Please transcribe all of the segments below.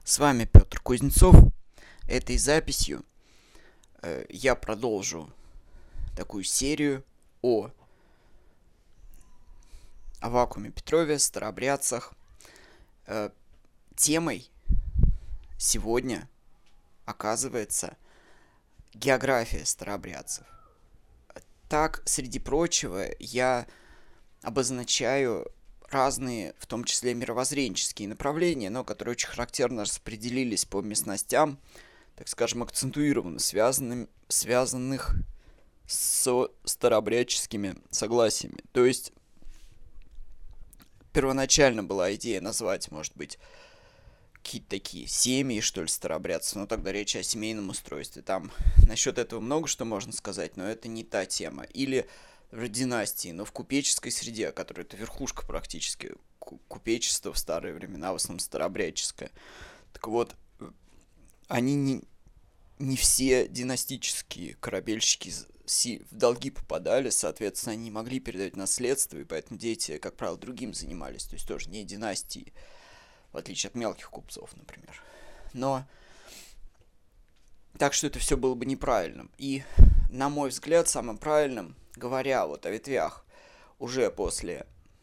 С вами Петр Кузнецов. Этой записью я продолжу такую серию о Аввакуме Петрове, старообрядцах. Темой сегодня оказывается география старообрядцев. Так, среди прочего, я обозначаю разные, в том числе мировоззренческие направления, но которые очень характерно распределились по местностям, так скажем, акцентуированно связанных со старообрядческими согласиями. То есть первоначально была идея назвать, может быть, какие-то такие семьи, что ли, старообрядцев, но тогда речь о семейном устройстве. Там насчет этого много что можно сказать, но это не та тема. Или в династии, но в купеческой среде, которая это верхушка практически купечества в старые времена, в основном старообрядческое. Так вот, они не все династические корабельщики в долги попадали, соответственно, они не могли передать наследство, и поэтому дети, как правило, другим занимались, то есть тоже не династии, в отличие от мелких купцов, например. Но так что это все было бы неправильным. И, на мой взгляд, самым правильным, говоря вот о ветвях уже после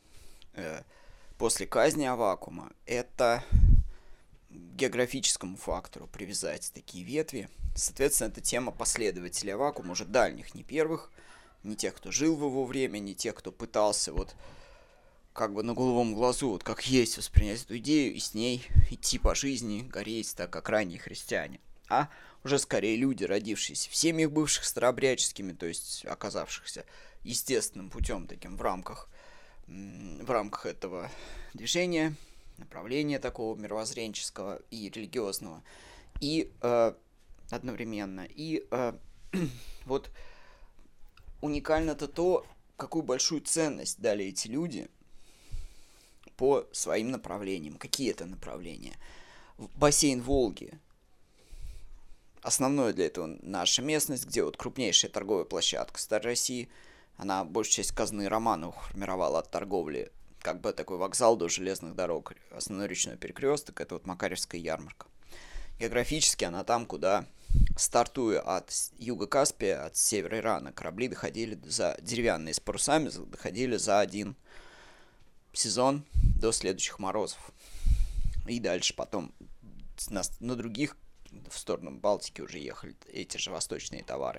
казни Аввакума, это географическому фактору привязать такие ветви. Соответственно, это тема последователей Аввакума, уже дальних, не первых, не тех, кто жил в его время, не тех, кто пытался вот как бы на голубом глазу, вот как есть, воспринять эту идею и с ней идти по жизни, гореть так, как ранние христиане. А уже скорее люди, родившиеся в семьях бывших старообрядческими, то есть оказавшихся естественным путем таким в рамках этого движения, направления такого мировоззренческого и религиозного, и одновременно. И вот уникально-то то, какую большую ценность дали эти люди по своим направлениям. Какие это направления? Бассейн Волги. Основное для этого наша местность, где вот крупнейшая торговая площадка Старой России. Она большую часть казны Романовых формировала от торговли. Как бы такой вокзал до железных дорог. Основной речной перекресток — это вот Макарьевская ярмарка. Географически она там, куда, стартуя от юга Каспия, от севера Ирана, корабли доходили деревянные с парусами, доходили за один сезон до следующих морозов. И дальше потом на других в сторону Балтики уже ехали эти же восточные товары.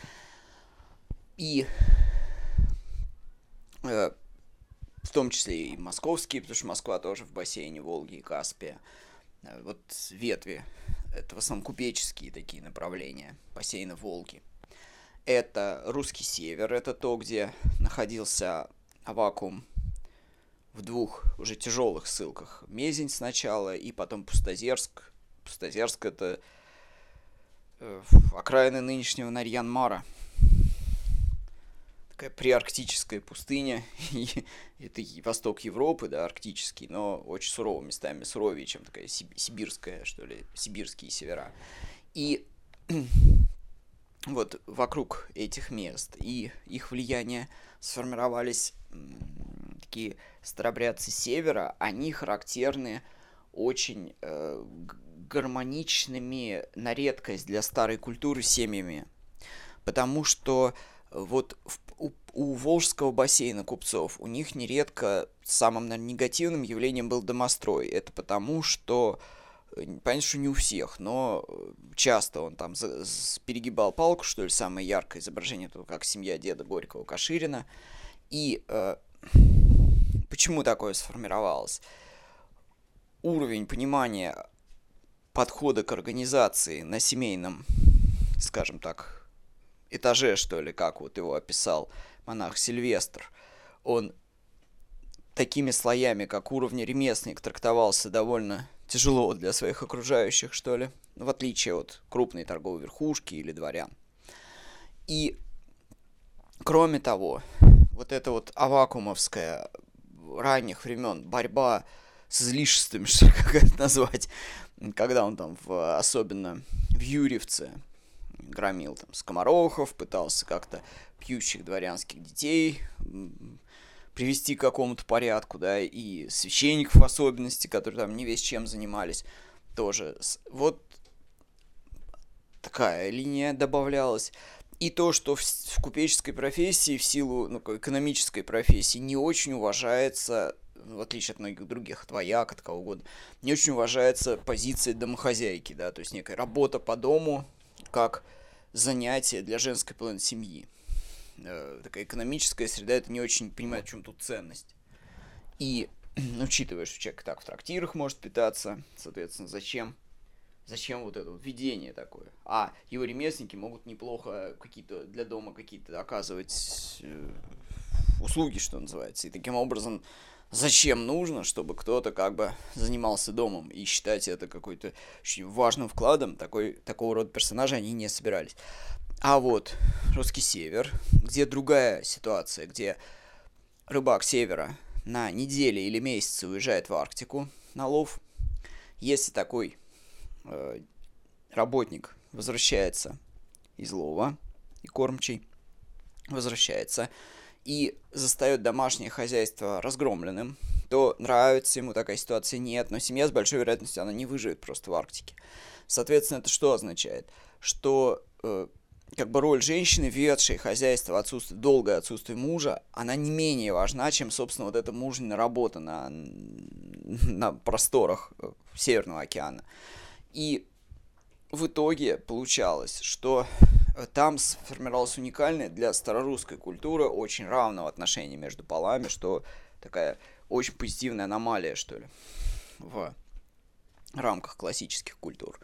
И в том числе и московские, потому что Москва тоже в бассейне Волги и Каспия. Вот ветви, это в основном купеческие такие направления бассейна Волги. Это русский север, это то, где находился Аввакум в двух уже тяжелых ссылках. Мезень сначала и потом Пустозерск. Пустозерск — это окраины нынешнего Нарьян-Мара. Такая приарктическая пустыня. Это восток Европы, да, арктический, но очень суровый, местами суровее, чем такая сибирская, что ли, сибирские севера. И вот вокруг этих мест и их влияния сформировались такие старообрядцы севера. Они характерны очень гармоничными на редкость для старой культуры семьями. Потому что вот у Волжского бассейна купцов у них нередко самым, наверное, негативным явлением был домострой. Это потому, что, понятно, что не у всех, но часто он там перегибал палку, что ли, самое яркое изображение, это как семья деда Горького Каширина. И почему такое сформировалось? Уровень понимания подхода к организации на семейном, скажем так, этаже, что ли, как вот его описал монах Сильвестр, он такими слоями, как уровень ремесленник, трактовался довольно тяжело для своих окружающих, что ли, в отличие от крупной торговой верхушки или дворян. И, кроме того, вот эта вот аввакумовская ранних времен борьба с излишествами, что ли, как это назвать, когда он там особенно в Юрьевце громил там скоморохов, пытался как-то пьющих дворянских детей привести к какому-то порядку, да, и священников в особенности, которые там не весь чем занимались. тоже. Вот такая линия добавлялась. И то, что в купеческой профессии, в силу экономической профессии, не очень уважается, в отличие от многих других, от вояк, от кого угодно, не очень уважается позиция домохозяйки, да, то есть некая работа по дому как занятие для женской половины семьи. Такая экономическая среда, это не очень понимает, в чем тут ценность. И учитывая, что человек так в трактирах может питаться, соответственно, зачем вот это вот видение такое? А его ремесленники могут неплохо какие-то для дома какие-то оказывать услуги, что называется. И таким образом, зачем нужно, чтобы кто-то как бы занимался домом, и считать это какой-то очень важным вкладом, такого рода персонажа они не собирались. А вот русский север, где другая ситуация, где рыбак севера на недели или месяцы уезжает в Арктику на лов. Если такой работник возвращается из лова, и кормчий возвращается, и застает домашнее хозяйство разгромленным, то нравится ему такая ситуация, нет, но семья с большой вероятностью, она не выживет просто в Арктике. Соответственно, это что означает? Что как бы роль женщины, ведшей хозяйство, долгое отсутствие мужа, она не менее важна, чем, собственно, вот эта мужниная работа на просторах Северного океана. И в итоге получалось, что там сформировалась уникальная для старорусской культуры очень равного отношения между полами, что такая очень позитивная аномалия, что ли, в рамках классических культур.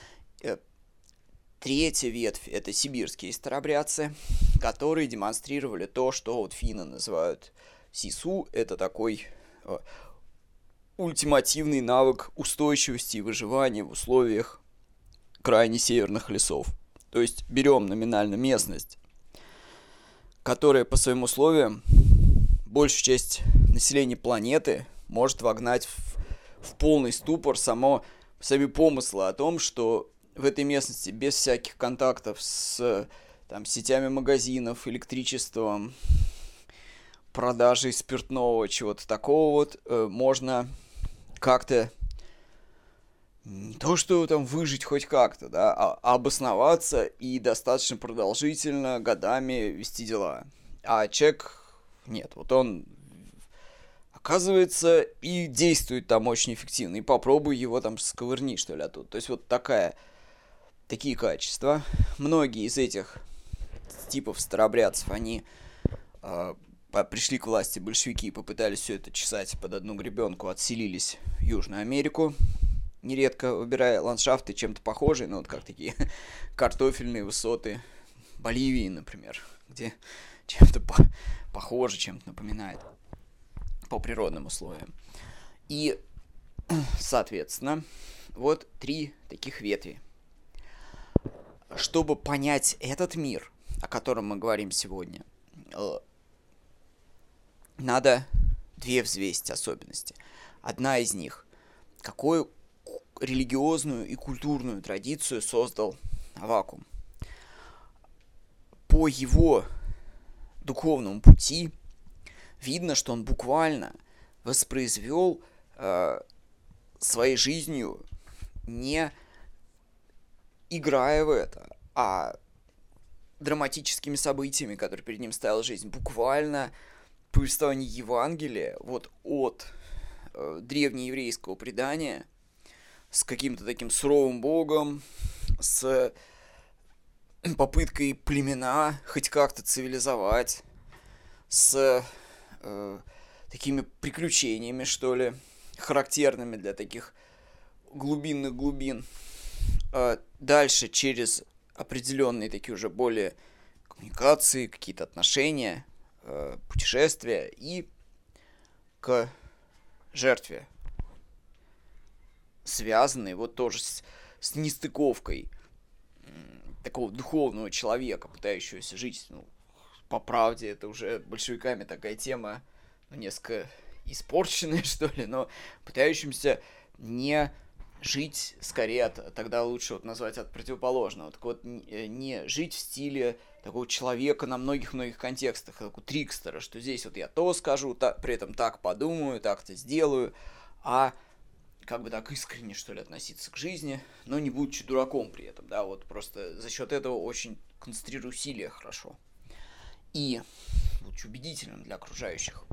Третья ветвь – это сибирские старобрядцы, которые демонстрировали то, что вот финны называют сису. Это такой ультимативный навык устойчивости и выживания в условиях крайне северных лесов. То есть берем номинально местность, которая по своим условиям большую часть населения планеты может вогнать в полный ступор сами помыслы о том, что в этой местности без всяких контактов с сетями магазинов, электричеством, продажей спиртного, чего-то такого вот, можно как-то не то, что там выжить хоть как-то, да, а обосноваться и достаточно продолжительно годами вести дела. А человек, нет, вот он, оказывается, и действует там очень эффективно, и попробуй его там сковырни, что ли, оттуда. То есть вот такие качества. Многие из этих типов старобрядцев, они пришли к власти большевики, попытались все это чесать под одну гребенку, отселились в Южную Америку, нередко выбирая ландшафты чем-то похожие, вот как такие картофельные высоты Боливии, например, где чем-то похоже, чем-то напоминает по природным условиям. И, соответственно, вот 3 таких ветви. Чтобы понять этот мир, о котором мы говорим сегодня, надо 2 взвесить особенности. Одна из них – какую религиозную и культурную традицию создал Аввакум. По его духовному пути видно, что он буквально воспроизвел своей жизнью, не играя в это, а драматическими событиями, которые перед ним ставила жизнь. Буквально повествование Евангелия вот от древнееврейского предания с каким-то таким суровым богом, с попыткой племена хоть как-то цивилизовать, с такими приключениями, что ли, характерными для таких глубинных глубин. Дальше через определенные такие уже более коммуникации, какие-то отношения, путешествия и к жертве, связанные вот тоже с нестыковкой такого духовного человека, пытающегося жить, по правде, это уже большевиками такая тема, несколько испорченная, что ли, но пытающимся не жить, скорее, тогда лучше назвать от противоположного. Так вот, не жить в стиле такого человека на многих-многих контекстах, такого трикстера, что здесь вот я то скажу, при этом так подумаю, так-то сделаю, а как бы так искренне, что ли, относиться к жизни, но не будучи дураком при этом, да, вот просто за счет этого очень концентрирую усилия хорошо. И будучи убедительным для окружающих.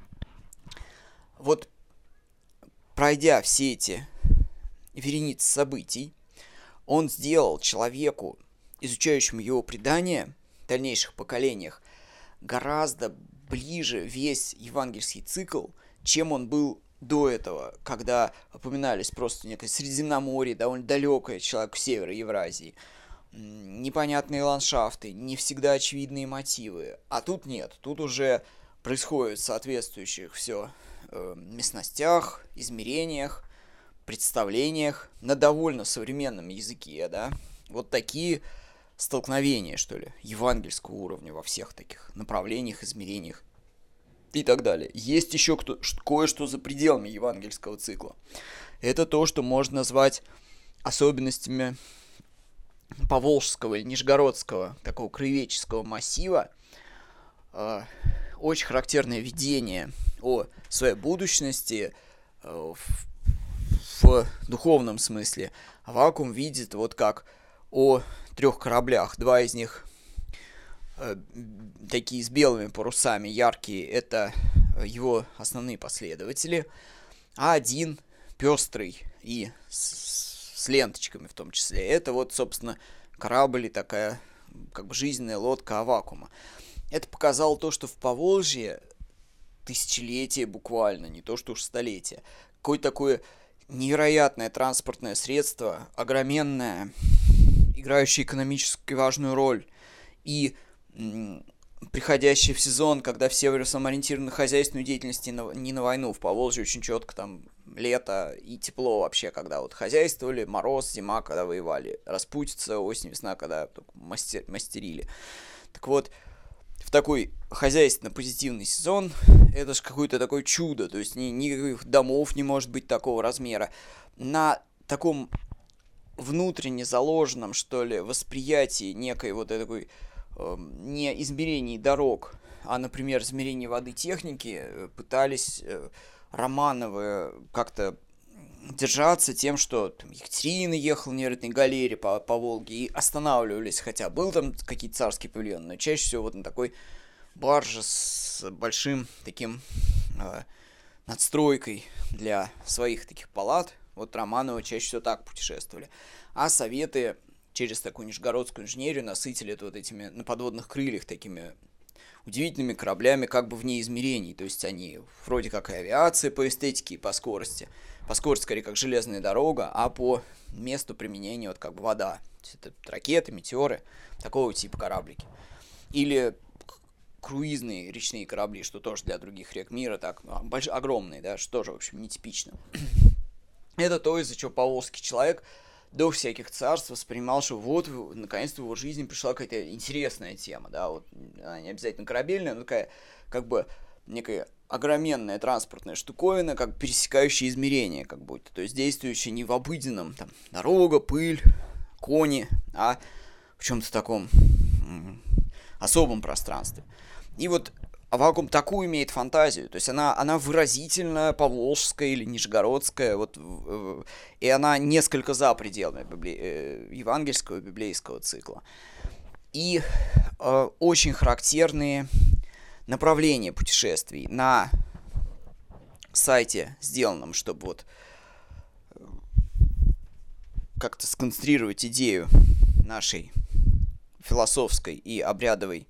Вот пройдя все эти вереницы событий, он сделал человеку, изучающему его предания в дальнейших поколениях, гораздо ближе весь евангельский цикл, чем он был до этого, когда упоминались просто некое Средиземноморье, довольно далекое человеку севера Евразии, непонятные ландшафты, не всегда очевидные мотивы. А тут нет, тут уже происходит в соответствующих все местностях, измерениях, представлениях на довольно современном языке, да, вот такие столкновения, что ли, евангельского уровня во всех таких направлениях, измерениях и так далее. Есть еще кое-что за пределами евангельского цикла. Это то, что можно назвать особенностями поволжского или нижегородского такого краеведческого массива. Очень характерное видение о своей будущности в духовном смысле. Аввакум видит вот как о 3 кораблях. 2 из них такие с белыми парусами, яркие, это его основные последователи, а один пестрый и с ленточками в том числе, это вот, собственно, корабль и такая как бы жизненная лодка Аввакума. Это показало то, что в Поволжье тысячелетия буквально, не то что уж столетия, какое-то такое невероятное транспортное средство, огроменное, играющее экономически важную роль, и приходящий в сезон, когда все в основном ориентированы на хозяйственную деятельность, не на войну. В Поволжье очень четко там лето и тепло вообще, когда вот хозяйствовали, мороз, зима, когда воевали, распутица, осень, весна, когда мастерили. Так вот, в такой хозяйственно-позитивный сезон это же какое-то такое чудо, то есть никаких домов не может быть такого размера. На таком внутренне заложенном, что ли, восприятии некой вот такой не измерений дорог, а, например, измерений воды техники, пытались Романовы как-то держаться тем, что там, Екатерина ехала в невероятной галере по Волге и останавливались, хотя был там какие-то царские павильоны, но чаще всего вот на такой барже с большим таким надстройкой для своих таких палат. Вот Романовы чаще всего так путешествовали. А советы через такую нижегородскую инженерию насытили это вот этими на подводных крыльях такими удивительными кораблями как бы вне измерений. То есть они вроде как и авиация по эстетике и по скорости. По скорости скорее как железная дорога, а по месту применения вот как бы вода. То есть это ракеты, метеоры, такого типа кораблики. Или круизные речные корабли, что тоже для других рек мира так огромные, да, что тоже, в общем, нетипично. Это то, из-за чего поволжский человек до всяких царств воспринимал, что вот, наконец-то в его жизни пришла какая-то интересная тема, да, вот, она не обязательно корабельная, но такая, как бы, некая огроменная транспортная штуковина, как пересекающая измерения, как будто, то есть действующая не в обыденном, там, дорога, пыль, кони, а в чем-то таком особом пространстве. И вот Аввакум такую имеет фантазию, то есть она выразительно поволжская или нижегородская, вот, и она несколько за пределами евангельского и библейского цикла. И очень характерные направления путешествий на сайте, сделанном, чтобы вот как-то сконцентрировать идею нашей философской и обрядовой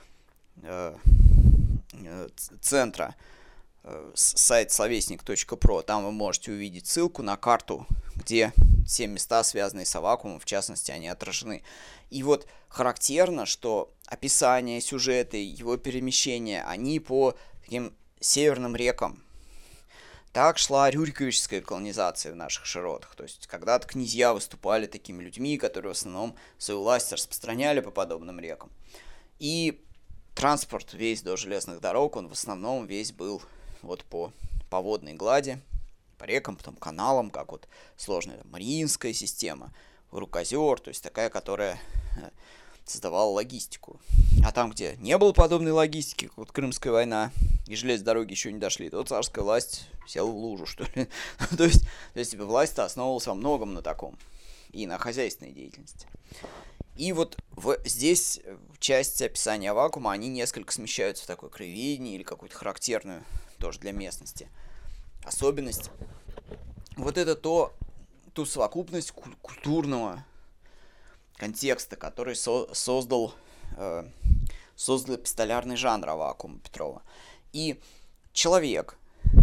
центра, сайт словесник.про. Там вы можете увидеть ссылку на карту, где все места, связанные с Аввакумом, в частности, они отражены. И вот характерно, что описание сюжета, его перемещения, они по таким северным рекам. Так шла рюриковическая колонизация в наших широтах. То есть когда-то князья выступали такими людьми, которые в основном свою власть распространяли по подобным рекам. И транспорт весь до железных дорог, он в основном весь был вот по водной глади, по рекам, потом каналам, как вот сложная Мариинская система, Рукозер, то есть такая, которая создавала логистику. А там, где не было подобной логистики, как вот Крымская война, и железные дороги еще не дошли, то царская власть села в лужу, что ли. то есть власть-то основывалась во многом на таком, и на хозяйственной деятельности. И вот здесь часть описания вакуума, они несколько смещаются в такое краеведение или какую-то характерную тоже для местности особенность. Вот это ту совокупность культурного контекста, который создал эпистолярный жанр вакуума Петрова. И человек,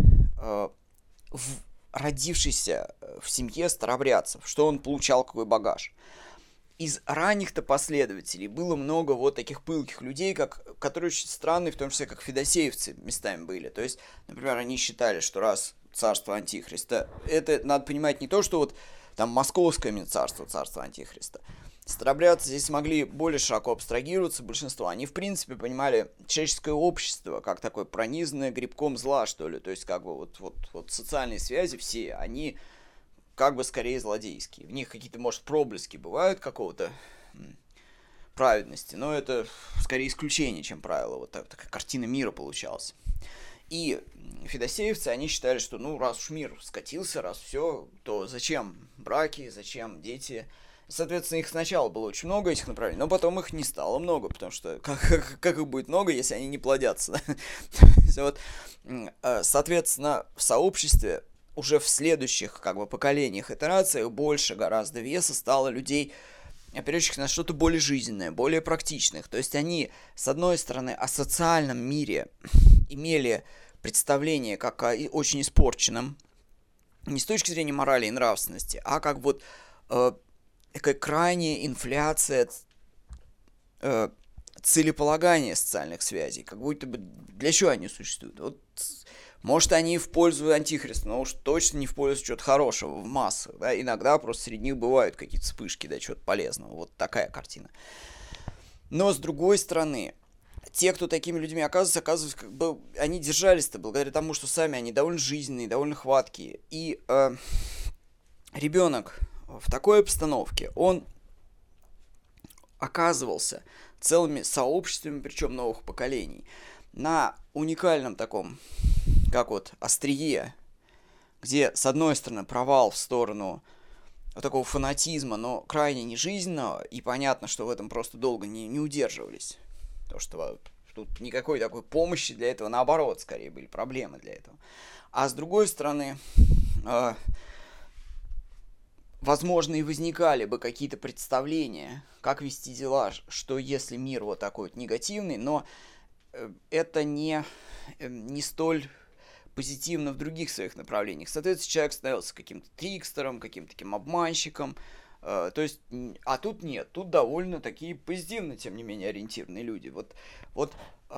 родившийся в семье старообрядцев, что он получал, какой багаж? Из ранних-то последователей было много вот таких пылких людей, которые очень странные, в том числе как федосеевцы местами были. То есть, например, они считали, что раз царство Антихриста, это надо понимать не то, что вот там московское именно царство Антихриста. Старообрядцы здесь могли более широко абстрагироваться, большинство. Они, в принципе, понимали человеческое общество как такое пронизанное грибком зла, что ли. То есть, как бы вот социальные связи все, они как бы скорее злодейские. В них какие-то, может, проблески бывают какого-то праведности, но это скорее исключение, чем правило. Вот такая картина мира получалась. И федосеевцы, они считали, что, раз уж мир скатился, раз все, то зачем браки, зачем дети? Соответственно, их сначала было очень много, этих направлений, но потом их не стало много, потому что как их будет много, если они не плодятся? Соответственно, в сообществе уже в следующих поколениях, итерациях больше гораздо веса стало людей, опережающих на что-то более жизненное, более практичных. То есть они, с одной стороны, о социальном мире имели представление как о очень испорченном, не с точки зрения морали и нравственности, а как такая крайняя инфляция целеполагания социальных связей, как будто бы для чего они существуют. Может, они в пользу Антихриста, но уж точно не в пользу чего-то хорошего в массах, да, иногда просто среди них бывают какие-то вспышки, да, чего-то полезного, вот такая картина. Но, с другой стороны, те, кто такими людьми оказываются, они держались-то благодаря тому, что сами они довольно жизненные, довольно хваткие, и ребенок в такой обстановке, он оказывался целыми сообществами, причем новых поколений, на уникальном таком, как острие, где, с одной стороны, провал в сторону такого фанатизма, но крайне нежизненного, и понятно, что в этом просто долго не удерживались. Потому что тут никакой такой помощи для этого, наоборот, скорее были проблемы для этого. А с другой стороны, возможно, и возникали бы какие-то представления, как вести дела, что если мир вот такой негативный, но это не столь позитивно в других своих направлениях. Соответственно, человек становился каким-то трикстером, каким-то таким обманщиком. То есть, а тут нет, тут довольно такие позитивно, тем не менее, ориентированные люди. Вот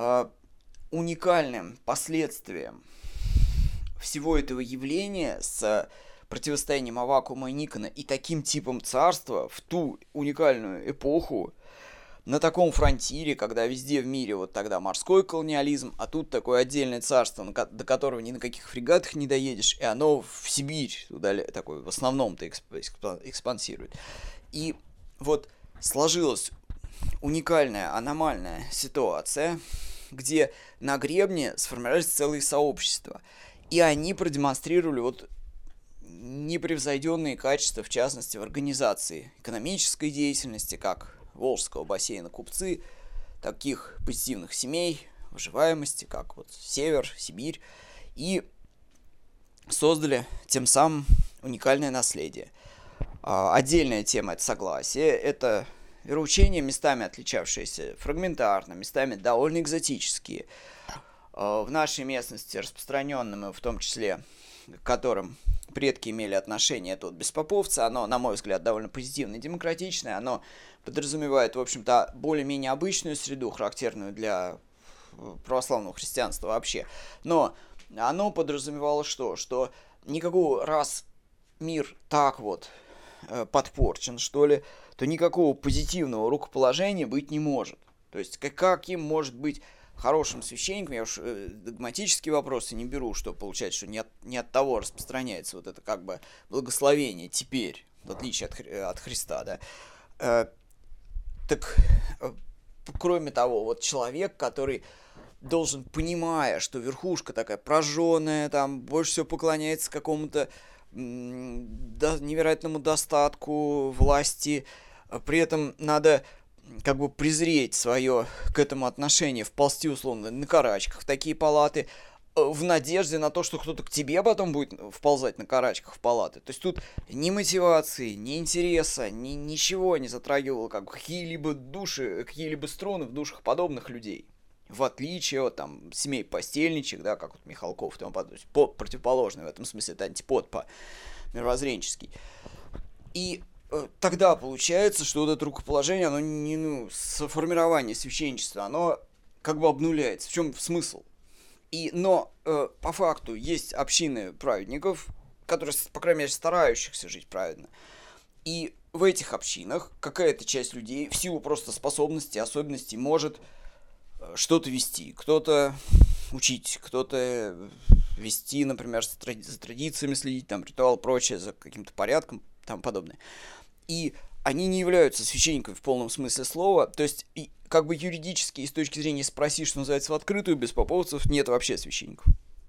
уникальным последствием всего этого явления с противостоянием Аввакума и Никона и таким типом царства в ту уникальную эпоху, на таком фронтире, когда везде в мире вот тогда морской колониализм, а тут такое отдельное царство, до которого ни на каких фрегатах не доедешь, и оно в Сибирь туда такой в основном-то экспансирует. И вот сложилась уникальная, аномальная ситуация, где на гребне сформировались целые сообщества, и они продемонстрировали непревзойденные качества, в частности, в организации экономической деятельности, как Волжского бассейна купцы, таких позитивных семей, выживаемости, как Север, Сибирь, и создали тем самым уникальное наследие. Отдельная тема – это согласие, это вероучения, местами отличавшиеся фрагментарно, местами довольно экзотические. В нашей местности распространенным, в том числе, к которым предки имели отношение, это беспоповцы, оно, на мой взгляд, довольно позитивное и демократичное, оно подразумевает, в общем-то, более-менее обычную среду, характерную для православного христианства вообще. Но оно подразумевало что? Что никакого, раз мир так подпорчен, что ли, то никакого позитивного рукоположения быть не может. То есть, каким может быть хорошим священником, я уж догматические вопросы не беру, что получается, что не от того распространяется это благословение теперь, в отличие от Христа, да. Так, э, кроме того, вот человек, который должен, понимая, что верхушка такая прожженная, там больше всего поклоняется какому-то невероятному достатку власти, при этом надо как бы презреть свое к этому отношение, вползти условно на карачках в такие палаты, в надежде на то, что кто-то к тебе потом будет вползать на карачках в палаты. То есть тут ни мотивации, ни интереса, ничего не затрагивало как какие-либо души, какие-либо струны в душах подобных людей. В отличие от там семей постельничек, да, как вот Михалков и тому подобное. Противоположный в этом смысле, это антипод по-мировоззренческий. И тогда получается, что вот это рукоположение, оно с формирования священничества, оно как бы обнуляется. В чем смысл? Но по факту есть общины праведников, которые, по крайней мере, старающихся жить праведно. И в этих общинах какая-то часть людей в силу просто способностей, особенностей может что-то вести. Кто-то учить, кто-то вести, например, за традициями следить, там, ритуал, прочее, за каким-то порядком, там подобное. И они не являются священниками в полном смысле слова, то есть как бы юридически и с точки зрения спроси, что называется, в открытую, без поповцев нет вообще священников.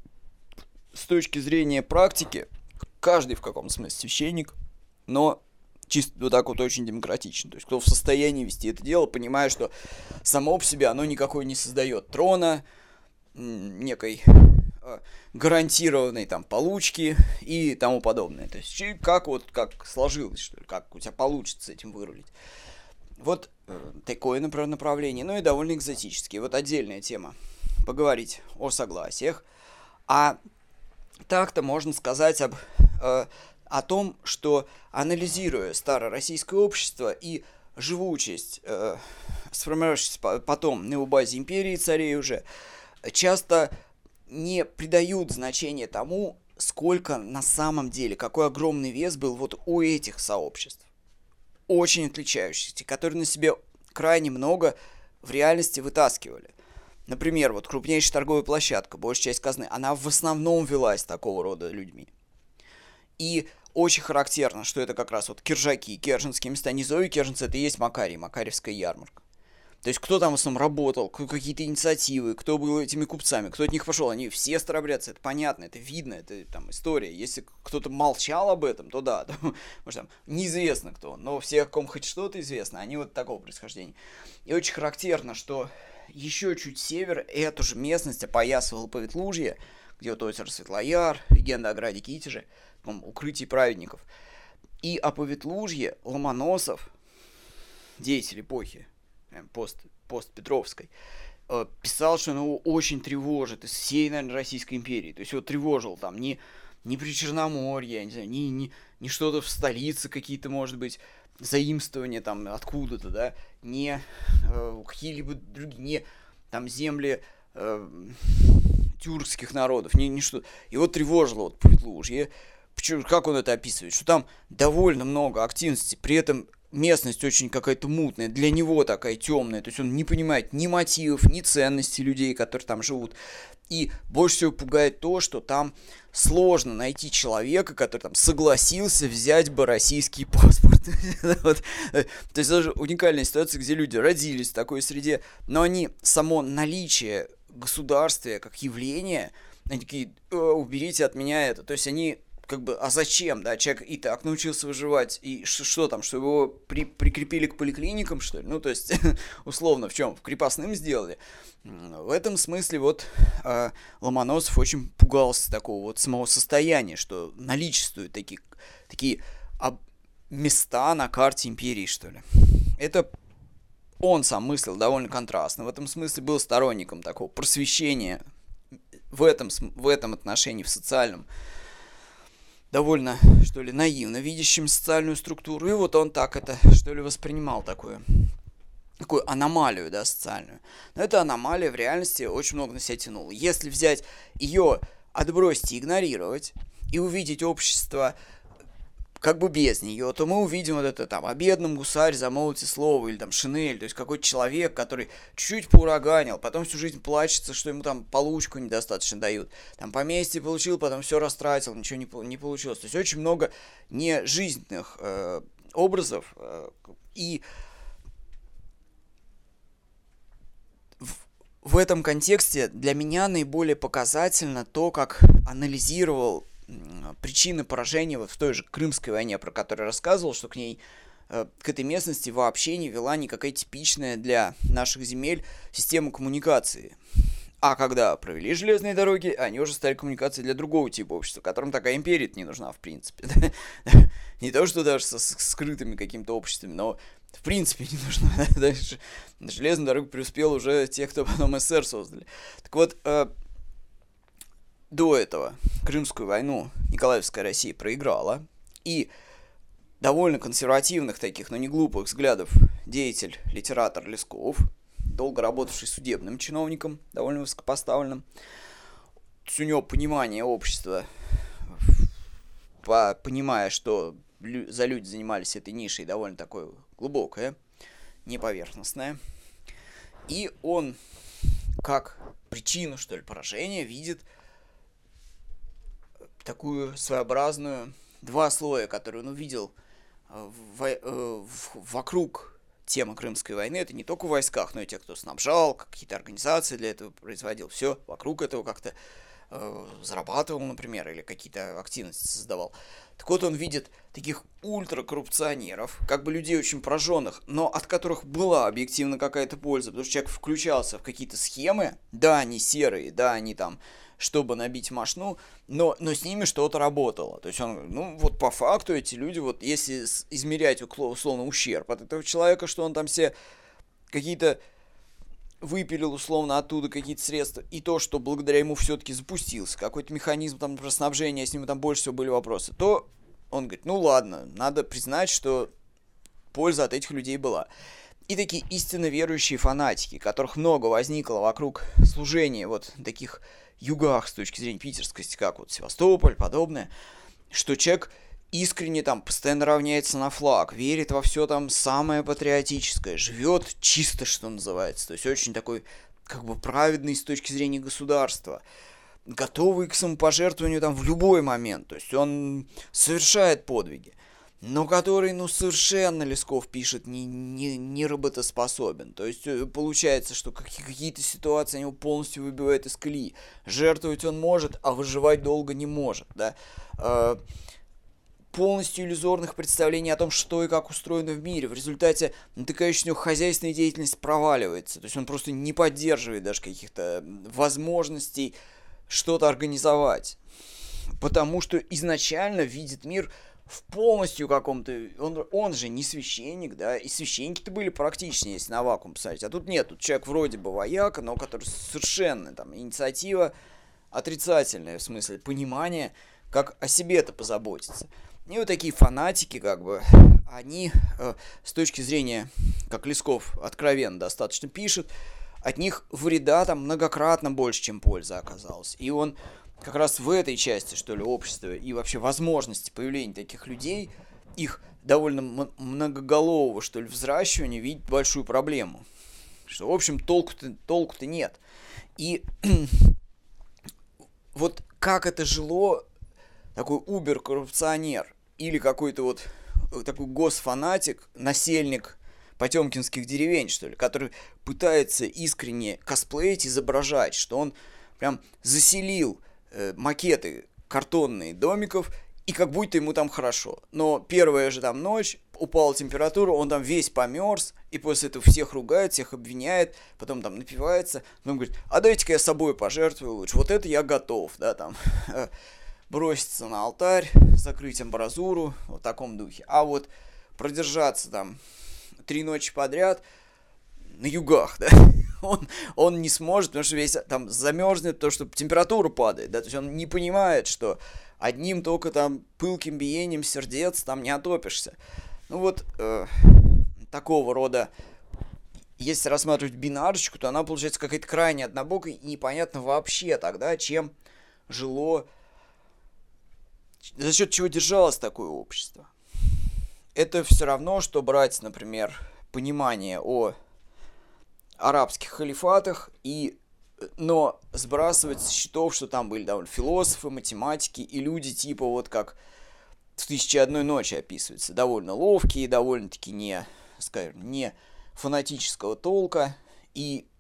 С точки зрения практики, каждый в каком-то смысле священник, но чисто вот так вот очень демократично. То есть кто в состоянии вести это дело, понимая, что само по себе оно никакой не создает трона, некой гарантированной там получки и тому подобное. То есть как сложилось, что ли, как у тебя получится с этим вырулить. Вот такое, например, направление. Ну и довольно экзотические. Вот отдельная тема. Поговорить о согласиях. А так-то можно сказать о том, что, анализируя старороссийское общество и живучесть, сформировавшись потом на базе империи царей уже, часто не придают значения тому, сколько на самом деле, какой огромный вес был вот у этих сообществ, очень отличающихся, которые на себе крайне много в реальности вытаскивали. Например, вот крупнейшая торговая площадка, большая часть казны, она в основном велась такого рода людьми. И очень характерно, что это как раз вот киржаки, керженские места, низовые керженцы, это и есть Макарий, Макарьевская ярмарка. То есть кто там в основном работал, какие-то инициативы, кто был этими купцами, кто от них пошел, они все старобрядцы, это понятно, это видно, это там история. Если кто-то молчал об этом, то да, может там неизвестно кто, но всех, ком хоть что-то известно, они вот такого происхождения. И очень характерно, что еще чуть север эту же местность опоясывал Поветлужье, где вот озеро Светлояр, легенда о граде Китеже, укрытии праведников. И о Поветлужье Ломоносов, деятель эпохи постпетровской, писал, что его очень тревожит из всей, наверное, Российской империи. То есть его тревожил там не при Черноморье, я не знаю, не что-то в столице какие-то, может быть, заимствования там откуда-то, да, не какие-либо другие, не там земли тюркских народов, не что. Его тревожило вот Поветлужье. Почему, как он это описывает? Что там довольно много активности, при этом местность очень какая-то мутная, для него такая темная, то есть он не понимает ни мотивов, ни ценностей людей, которые там живут. И больше всего пугает то, что там сложно найти человека, который там согласился взять бы российский паспорт. То есть даже уникальная ситуация, где люди родились в такой среде, но они само наличие государствия как явление, они такие: уберите от меня это. То есть они как бы, а зачем, да, человек и так научился выживать, и что там, что его прикрепили к поликлиникам, что ли, ну, то есть, условно, в чем, в крепостным сделали. В этом смысле вот Ломоносов очень пугался такого вот самого состояния, что наличествуют такие места на карте империи, что ли. Это он сам мыслил довольно контрастно, в этом смысле был сторонником такого просвещения в этом отношении, в социальном, довольно, что ли, наивно видящим социальную структуру. И вот он так это, что ли, воспринимал такую аномалию, да, социальную. Но эта аномалия в реальности очень много на себя тянула. Если взять ее, отбросить и игнорировать, и увидеть общество как бы без нее, то мы увидим вот это там: о бедном гусарь замолвите слово, или там Шинель, то есть какой-то человек, который чуть-чуть поураганил, потом всю жизнь плачется, что ему там получку недостаточно дают, там поместье получил, потом все растратил, ничего не получилось. То есть очень много нежизненных образов, и в этом контексте для меня наиболее показательно то, как анализировал причины поражения вот в той же Крымской войне, про которую я рассказывал, что к этой местности вообще не вела никакая типичная для наших земель система коммуникации. А когда провели железные дороги, они уже стали коммуникацией для другого типа общества, которым такая империя не нужна, в принципе. Не то, что даже со скрытыми какими-то обществами, но в принципе не нужна. Дальше железная дорога преуспела уже те, кто потом СССР создали. Так вот, до этого Крымскую войну Николаевская Россия проиграла, и довольно консервативных таких, но не глупых взглядов деятель, литератор Лесков, долго работавший судебным чиновником, довольно высокопоставленным. То есть у него понимание общества, понимая, что за люди занимались этой нишей, довольно такое глубокое, не поверхностное. И он, как причину, что ли, поражения, видит такую своеобразную два слоя, которые он увидел вокруг темы Крымской войны. Это не только в войсках, но и те, кто снабжал, какие-то организации для этого производил. Все вокруг этого как-то зарабатывал, например, или какие-то активности создавал. Так вот, он видит таких ультракоррупционеров, как бы людей очень пораженных, но от которых была объективно какая-то польза, потому что человек включался в какие-то схемы, да, они серые, да, они там, чтобы набить мошну, но с ними что-то работало. То есть он, вот по факту эти люди, вот если измерять условно ущерб от этого человека, что он там все какие-то выпилил условно оттуда какие-то средства, и то, что благодаря ему все-таки запустился какой-то механизм там про снабжение, с ним там больше всего были вопросы, то он говорит, ну ладно, надо признать, что польза от этих людей была. И такие истинно верующие фанатики, которых много возникло вокруг служения вот таких югах с точки зрения питерскости, как вот Севастополь, подобное, что человек искренне там постоянно равняется на флаг, верит во все там самое патриотическое, живет чисто, что называется, то есть очень такой как бы праведный с точки зрения государства, готовый к самопожертвованию там в любой момент, то есть он совершает подвиги, но который, совершенно, Лесков пишет, не работоспособен. То есть получается, что какие-то ситуации его полностью выбивают из колеи. Жертвовать он может, а выживать долго не может, да. Полностью иллюзорных представлений о том, что и как устроено в мире. В результате натыкающаяся у него хозяйственная деятельность проваливается. То есть он просто не поддерживает даже каких-то возможностей что-то организовать. Потому что изначально видит мир в полностью каком-то... Он же не священник, да, и священники-то были практичнее, если на вакуум посмотреть. А тут нет, тут человек вроде бы вояка, но который совершенно там инициатива отрицательная, в смысле понимания, как о себе-то позаботиться. И вот такие фанатики, как бы, они с точки зрения, как Лесков откровенно достаточно пишет, от них вреда там многократно больше, чем польза оказалась. И он как раз в этой части, что ли, общества и вообще возможности появления таких людей, их довольно многоголового, что ли, взращивания, видит большую проблему. Что, в общем, толку-то нет. И вот как это жило такой убер-коррупционер или какой-то вот такой госфанатик, насельник потемкинских деревень, что ли, который пытается искренне косплеить, изображать, что он прям заселил макеты картонные домиков, и как будто ему там хорошо. Но первая же там ночь, упала температура, он там весь померз, и после этого всех ругает, всех обвиняет, потом там напивается, потом говорит, а дайте-ка я собой пожертвую лучше, вот это я готов, да, там, броситься на алтарь, закрыть амбразуру, в таком духе. А вот продержаться там 3 ночи подряд на югах, да, он не сможет, потому что весь там замерзнет, то, что температура падает, да, то есть он не понимает, что одним только там пылким биением сердец там не отопишься. Ну вот такого рода, если рассматривать бинарочку, то она получается какая-то крайне однобокая и непонятно вообще тогда, чем жило, за счет чего держалось такое общество. Это все равно, что брать, например, понимание о арабских халифатах, но сбрасывать со счетов, что там были довольно философы, математики и люди типа вот как в «Тысяче и одной ночи» описывается, довольно ловкие, довольно-таки не фанатического толка, и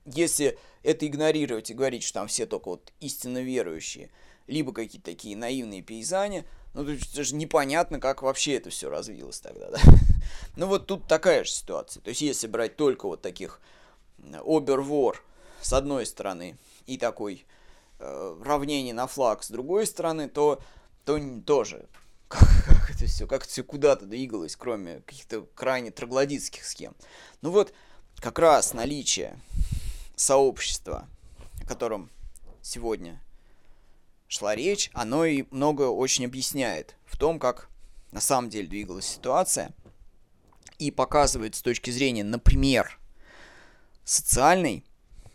если это игнорировать и говорить, что там все только вот истинно верующие, либо какие-то такие наивные пейзане, ну, то есть это же непонятно, как вообще это все развилось тогда, да. Ну, вот тут такая же ситуация. То есть, если брать только вот таких обервор с одной стороны и такой равнение на флаг с другой стороны, то тоже как это все куда-то двигалось, кроме каких-то крайне троглодитских схем. Ну вот, как раз наличие сообщества, о котором сегодня шла речь, оно и много очень объясняет в том, как на самом деле двигалась ситуация, и показывает с точки зрения, например, социальной,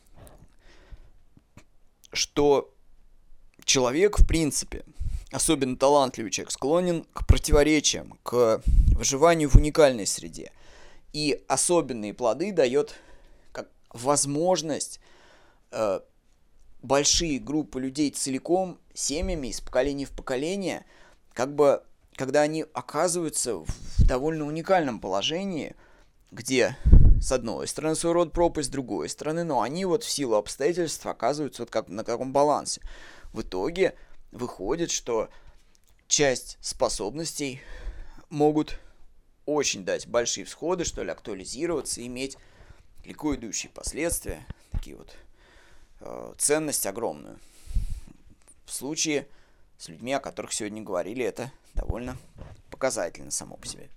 что человек, в принципе, особенно талантливый человек, склонен к противоречиям, к выживанию в уникальной среде. И особенные плоды дает как возможность большие группы людей целиком, семьями, из поколения в поколение, как бы, когда они оказываются в довольно уникальном положении, где, с одной стороны, своего рода пропасть, с другой стороны, но они вот в силу обстоятельств оказываются вот как на каком балансе. В итоге выходит, что часть способностей могут очень дать большие всходы, что ли, актуализироваться и иметь далеко идущие последствия, такие вот ценность огромную. В случае с людьми, о которых сегодня говорили, это довольно показательно само по себе.